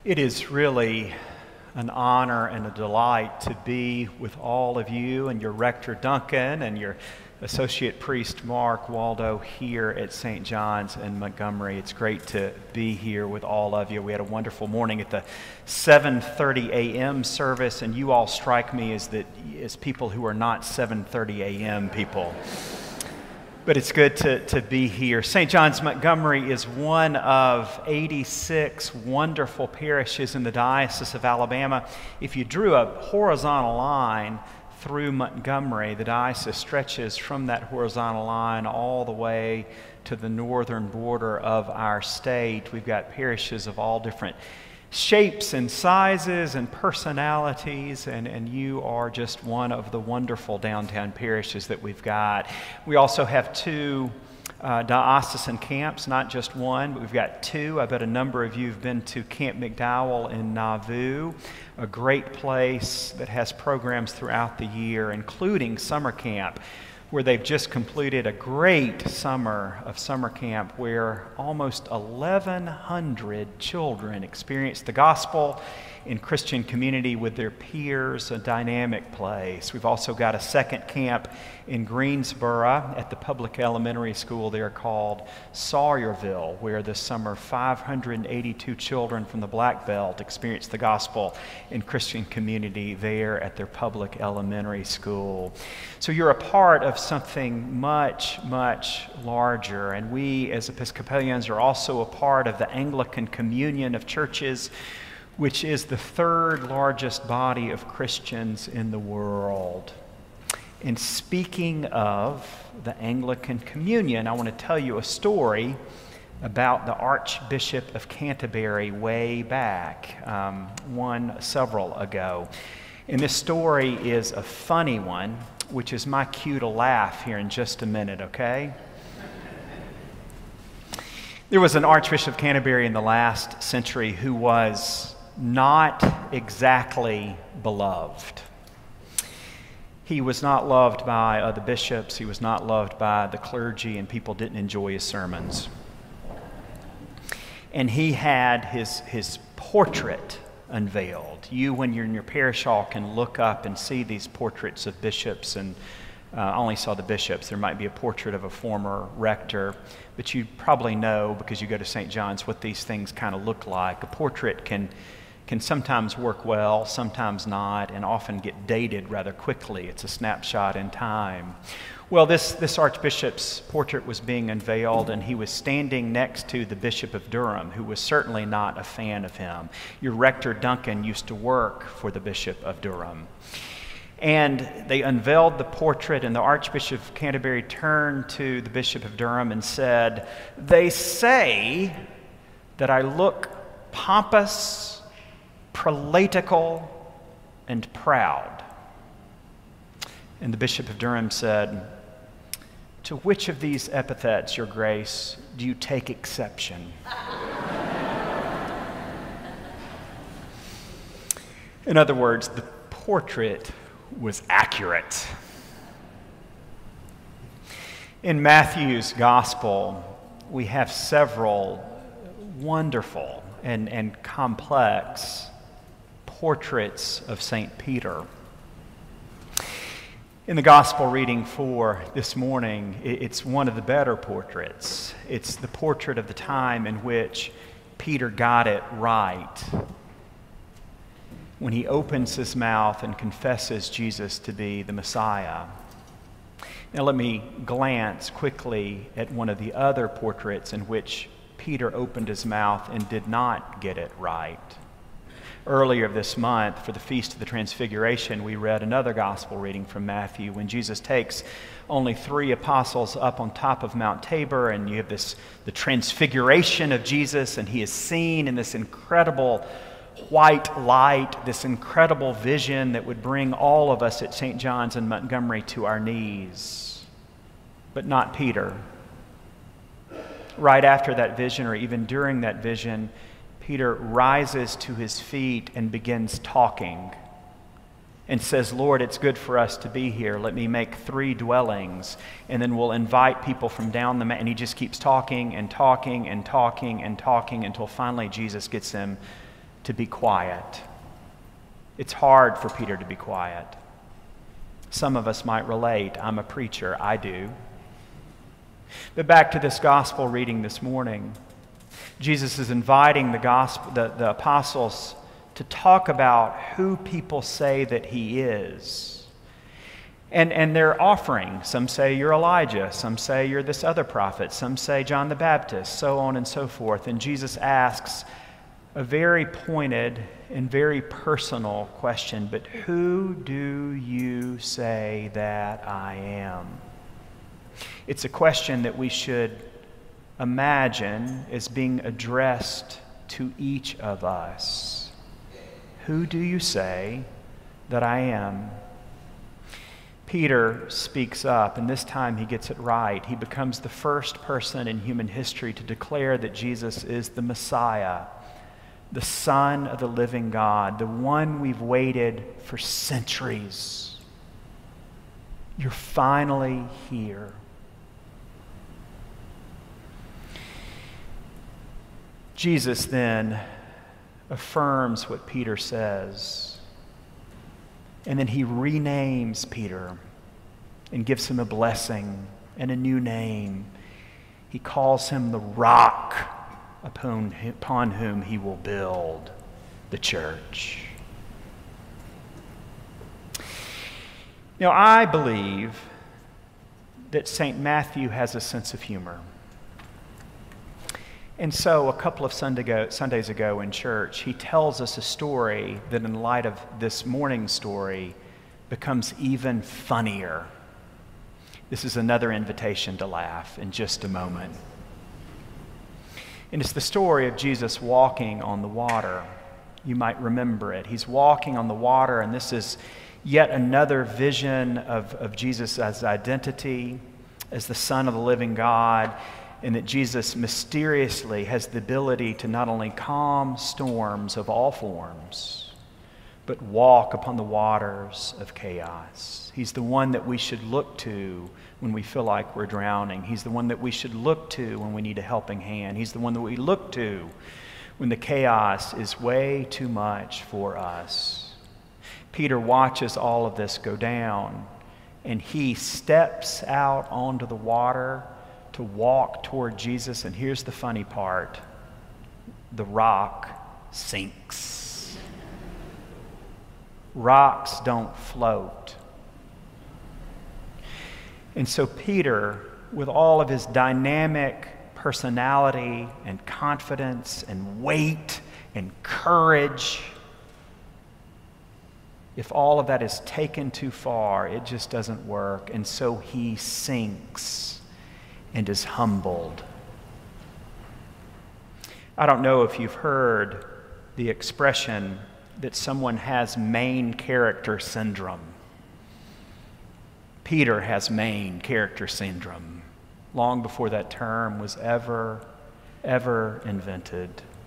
It is really an honor and a delight to be with all of you and your rector Duncan and your associate priest Mark Waldo here at St. John's in Montgomery. It's great to be here with all of you. We had a wonderful morning at the 7:30 a.m. service, and you all strike me as people who are not 7:30 a.m. people. But it's good to be here. St. John's Montgomery is one of 86 wonderful parishes in the Diocese of Alabama. If you drew a horizontal line through Montgomery, the diocese stretches from that horizontal line all the way to the northern border of our state. We've got parishes of all different shapes and sizes and personalities, and you are just one of the wonderful downtown parishes that we've got. We also have two diocesan camps, not just one, but we've got two. I bet a number of you have been to Camp McDowell in Nauvoo, a great place that has programs throughout the year, including summer camp, where they've just completed a great summer of summer camp where almost 1,100 children experienced the gospel in Christian community with their peers, a dynamic place. We've also got a second camp in Greensboro at the public elementary school there called Sawyerville, where this summer 582 children from the Black Belt experienced the gospel in Christian community there at their public elementary school. So you're a part of something much, much larger, and we as Episcopalians are also a part of the Anglican Communion of Churches, which is the third largest body of Christians in the world. And speaking of the Anglican Communion, I want to tell you a story about the Archbishop of Canterbury way back, several ago. And this story is a funny one, which is my cue to laugh here in just a minute, okay? There was an Archbishop of Canterbury in the last century who was not exactly beloved. He was not loved by other bishops. He was not loved by the clergy, and people didn't enjoy his sermons. And he had his portrait unveiled. You, when you're in your parish hall, can look up and see these portraits of bishops, and I only saw the bishops. There might be a portrait of a former rector, but you probably know, because you go to St. John's, what these things kind of look like. A portrait can sometimes work well, sometimes not, and often get dated rather quickly. It's a snapshot in time. Well, this archbishop's portrait was being unveiled, and he was standing next to the Bishop of Durham, who was certainly not a fan of him. Your rector, Duncan, used to work for the Bishop of Durham. And they unveiled the portrait, and the Archbishop of Canterbury turned to the Bishop of Durham and said, "They say that I look pompous, prelatical, and proud." And the Bishop of Durham said, "To which of these epithets, Your Grace, do you take exception?" In other words, the portrait was accurate. In Matthew's Gospel, we have several wonderful and complex portraits of St. Peter. In the Gospel reading for this morning, it's one of the better portraits. It's the portrait of the time in which Peter got it right, when he opens his mouth and confesses Jesus to be the Messiah. Now let me glance quickly at one of the other portraits in which Peter opened his mouth and did not get it right. Earlier this month, for the Feast of the Transfiguration, we read another gospel reading from Matthew when Jesus takes only 3 apostles up on top of Mount Tabor, and you have the transfiguration of Jesus, and he is seen in this incredible white light, this incredible vision that would bring all of us at St. John's in Montgomery to our knees. But not Peter. Right after that vision, or even during that vision, Peter rises to his feet and begins talking and says, "Lord, it's good for us to be here. Let me make 3 dwellings, and then we'll invite people from down the mountain." And he just keeps talking and talking and talking and talking until finally Jesus gets him to be quiet. It's hard for Peter to be quiet. Some of us might relate. I'm a preacher. I do. But back to this gospel reading this morning. Jesus is inviting the apostles to talk about who people say that he is. And they're offering. Some say you're Elijah. Some say you're this other prophet. Some say John the Baptist, so on and so forth. And Jesus asks a very pointed and very personal question, but who do you say that I am? It's a question that we should imagine as being addressed to each of us. Who do you say that I am? Peter speaks up, and this time he gets it right. He becomes the first person in human history to declare that Jesus is the Messiah, the Son of the living God, the one we've waited for centuries. You're finally here. Jesus then affirms what Peter says, and then he renames Peter and gives him a blessing and a new name. He calls him the rock upon whom he will build the church. Now, I believe that St. Matthew has a sense of humor. And so a couple of Sundays ago in church, he tells us a story that in light of this morning's story becomes even funnier. This is another invitation to laugh in just a moment. And it's the story of Jesus walking on the water. You might remember it. He's walking on the water, and this is yet another vision of Jesus' identity as the Son of the living God, and that Jesus mysteriously has the ability to not only calm storms of all forms, but walk upon the waters of chaos. He's the one that we should look to when we feel like we're drowning. He's the one that we should look to when we need a helping hand. He's the one that we look to when the chaos is way too much for us. Peter watches all of this go down, and he steps out onto the water to walk toward Jesus. And here's the funny part. The rock sinks. Rocks don't float. And so Peter, with all of his dynamic personality and confidence and weight and courage, if all of that is taken too far, it just doesn't work. And so he sinks and is humbled. I don't know if you've heard the expression that someone has main character syndrome. Peter has main character syndrome, long before that term was ever invented.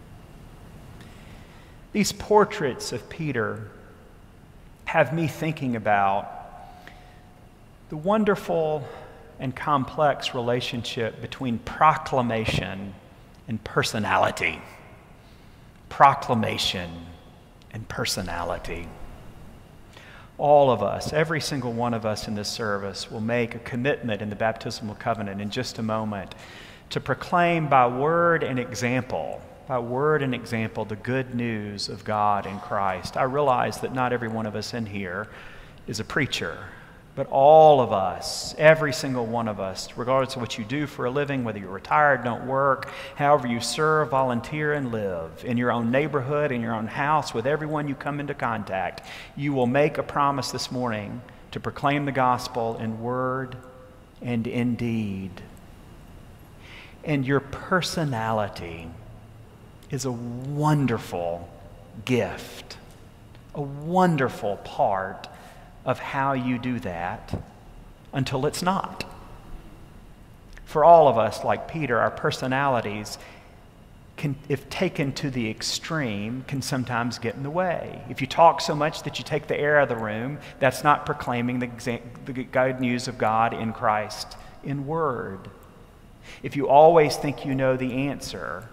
These portraits of Peter have me thinking about the wonderful and complex relationship between proclamation and personality. Proclamation and personality. All of us, every single one of us in this service, will make a commitment in the baptismal covenant in just a moment to proclaim by word and example, the good news of God in Christ. I realize that not every one of us in here is a preacher, but all of us, every single one of us, regardless of what you do for a living, whether you're retired, don't work, however you serve, volunteer, and live, in your own neighborhood, in your own house, with everyone you come into contact, you will make a promise this morning to proclaim the gospel in word and in deed. And your personality is a wonderful gift, a wonderful part of how you do that until it's not. For all of us, like Peter, our personalities, if taken to the extreme, can sometimes get in the way. If you talk so much that you take the air out of the room, that's not proclaiming the good news of God in Christ in word. If you always think you know the answer,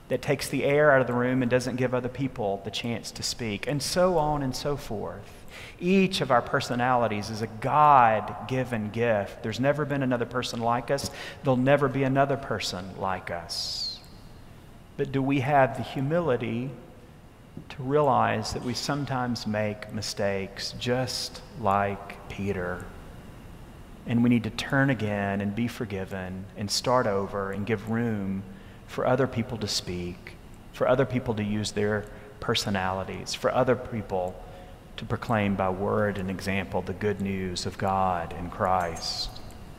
that takes the air out of the room and doesn't give other people the chance to speak, and so on and so forth. Each of our personalities is a God-given gift. There's never been another person like us. There'll never be another person like us. But do we have the humility to realize that we sometimes make mistakes just like Peter? And we need to turn again and be forgiven and start over and give room for other people to speak, for other people to use their personalities, for other people to proclaim by word and example the good news of God in Christ.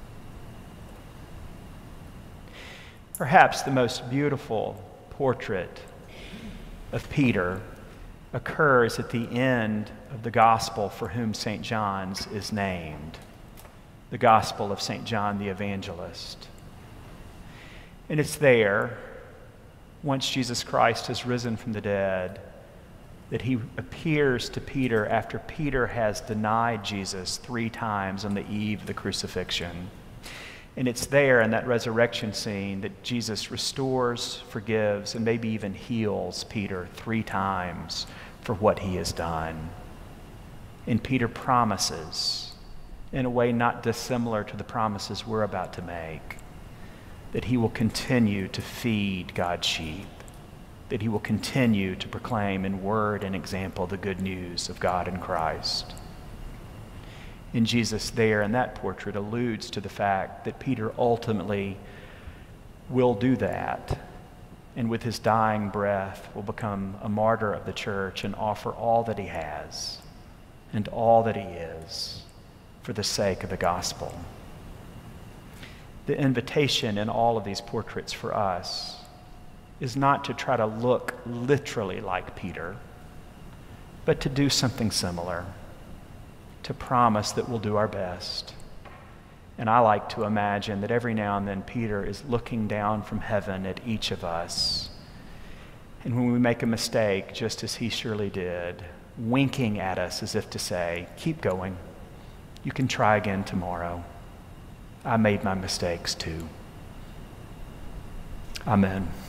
Perhaps the most beautiful portrait of Peter occurs at the end of the gospel for whom St. John's is named, the Gospel of St. John the Evangelist. And it's there, once Jesus Christ has risen from the dead, that he appears to Peter after Peter has denied Jesus 3 times on the eve of the crucifixion. And it's there in that resurrection scene that Jesus restores, forgives, and maybe even heals Peter 3 times for what he has done. And Peter promises, in a way not dissimilar to the promises we're about to make, that he will continue to feed God's sheep, that he will continue to proclaim in word and example the good news of God in Christ. And Jesus there in that portrait alludes to the fact that Peter ultimately will do that, and with his dying breath will become a martyr of the church and offer all that he has and all that he is for the sake of the gospel. The invitation in all of these portraits for us is not to try to look literally like Peter, but to do something similar, to promise that we'll do our best. And I like to imagine that every now and then Peter is looking down from heaven at each of us, and when we make a mistake, just as he surely did, winking at us as if to say, keep going, you can try again tomorrow. I made my mistakes too. Amen.